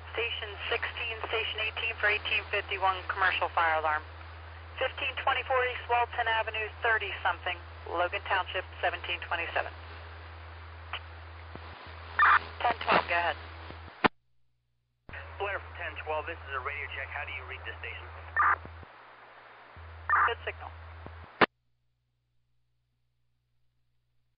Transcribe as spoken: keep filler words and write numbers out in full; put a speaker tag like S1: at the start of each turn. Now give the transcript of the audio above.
S1: Station sixteen, Station eighteen for eighteen fifty-one commercial fire alarm. fifteen twenty-four East Walton Avenue, thirty something, Logan Township, seventeen twenty-seven. ten twelve, go ahead.
S2: Blair from ten twelve, this is a radio check. How do you read this station?
S1: Good signal.